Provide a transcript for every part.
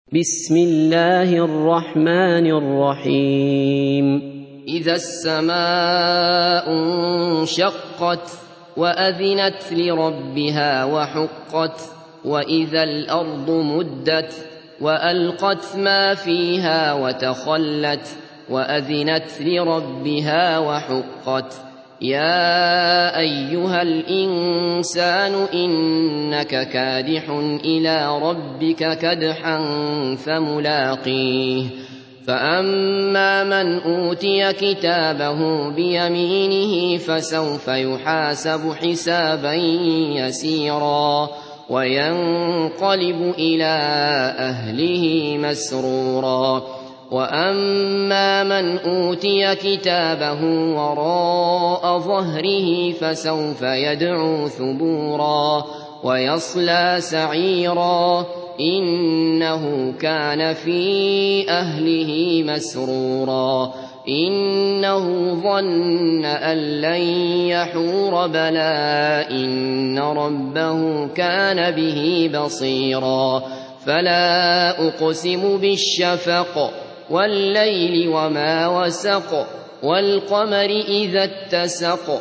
بسم الله الرحمن الرحيم. إذا السماء انشقت وأذنت لربها وحقت وإذا الأرض مدت وألقت ما فيها وتخلت وأذنت لربها وحقت يا أيها الإنسان إنك كادح إلى ربك كدحا فملاقيه فأما من أوتي كتابه بيمينه فسوف يحاسب حسابا يسيرا وينقلب إلى أهله مسرورا وأما من أوتي كتابه وراء ظهره فسوف يدعو ثبورا ويصلى سعيرا إنه كان في أهله مسرورا إنه ظن أن لن يحور بلى إن ربه كان به بصيرا فلا أقسم بالشفق والليل وما وسق والقمر إذا اتسق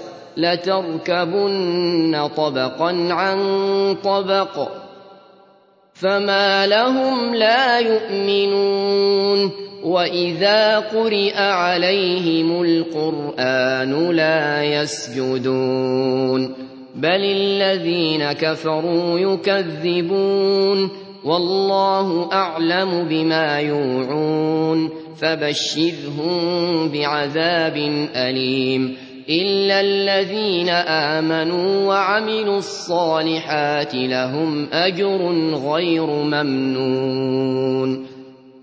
لتركبن طبقا عن طبق فما لهم لا يؤمنون وإذا قرئ عليهم القرآن لا يسجدون بل الذين كفروا يكذبون والله أعلم بما يوعون فبشرهم بعذاب أليم إلا الذين آمنوا وعملوا الصالحات لهم أجر غير ممنون.